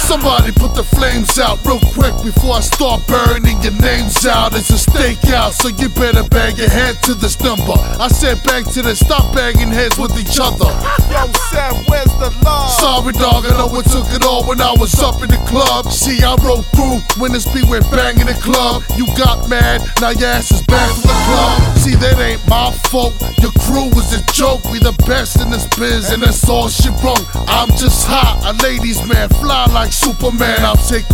Somebody put the flames out real quick before I start burning your names out. It's a stakeout, so you better bang your head to this number. I said bang to this, stop banging heads with each other. Yo, Sam, where's the love? Sorry dog, I know it took it all when I was up in the club. See, I rode through when this beat went bang in the club. You got mad, now your ass is back to the club. See, that ain't my fault, your crew was a joke. We the best in this biz, and that's all she wrote. I'm just hot, a ladies man, fly like Superman. I'll take